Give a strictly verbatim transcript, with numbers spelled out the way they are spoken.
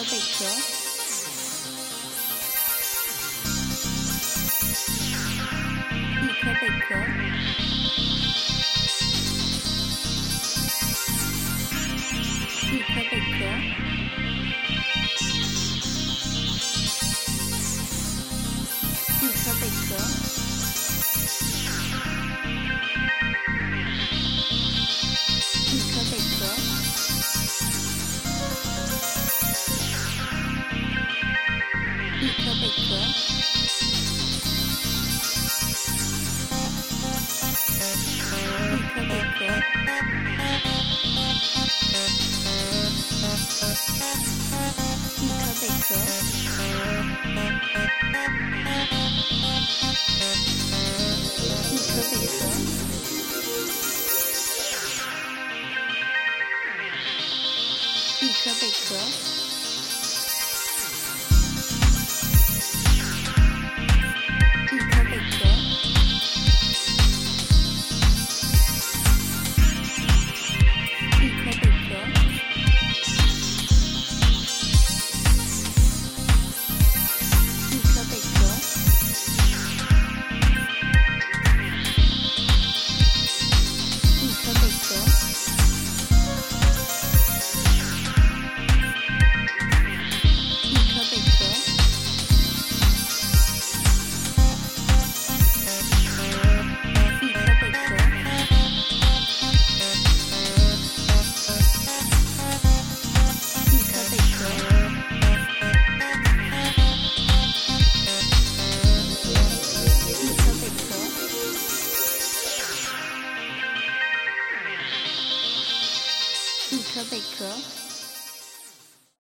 Baker, Ika Baker, Ika Baker, Ika Baker, Ika Baker, Ika Baker, Ika Baker, Ika Baker, Ika Baker, Ika Baker, Ika Baker, Ika Baker, Ika Baker, Ika Baker, Ika Baker, Ika Baker, Ika Baker, Ika Baker, Ika Baker,